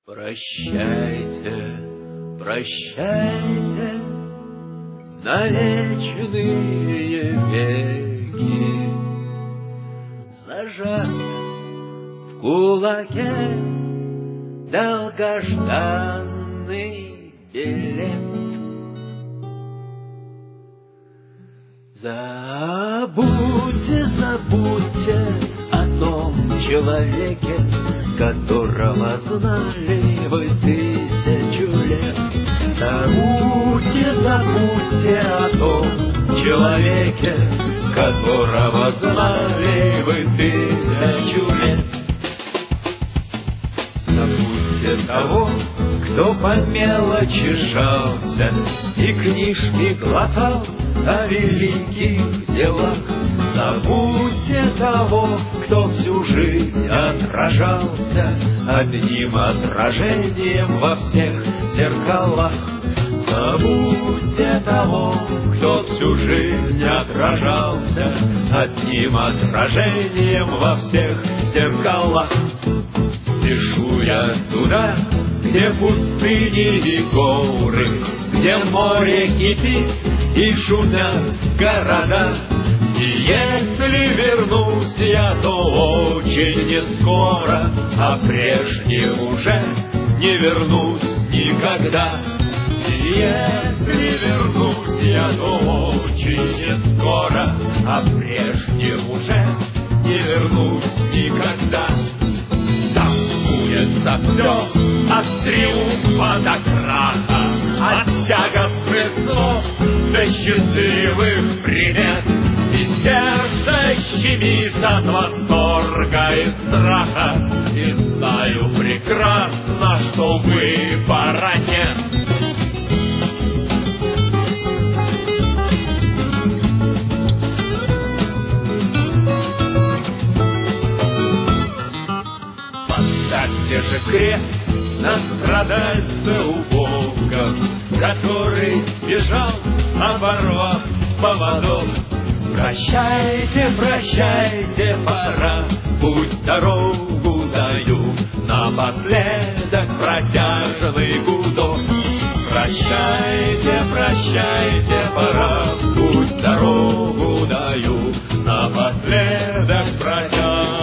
Прощайте, прощайте, на вечные веки, зажат в кулаке долгожданный билет. Забудьте, забудьте о том человеке, которого знали вы 1000 лет. Забудьте, забудьте о том человеке, которого знали вы 1000 лет. Забудьте того, кто по мелочи жался и книжки глотал о великих делах. Забудьте того, кто всю жизнь отражался одним отражением во всех зеркалах. Забудьте того, кто всю жизнь отражался одним отражением во всех зеркалах. Спешу я туда, где пустыни и горы, где море кипит и шумят города. И если вернусь я, то очень не скоро, а прежде уже не вернусь никогда. И если вернусь я, то очень не скоро, а прежде уже не вернусь никогда. Там будет за все, от триумфа до краха, от тягостных слов до счастливых примет. И сердце щемит от восторга и страха, и знаю прекрасно, что выбора нет. Поставьте же крест на страдальце убогом, который бежал, оборвав поводок. Прощайте, прощайте, пора, путь дорогу даю, напоследок протяжный гудок. Прощайте, прощайте, пора, путь дорогу даю, напоследок протяжный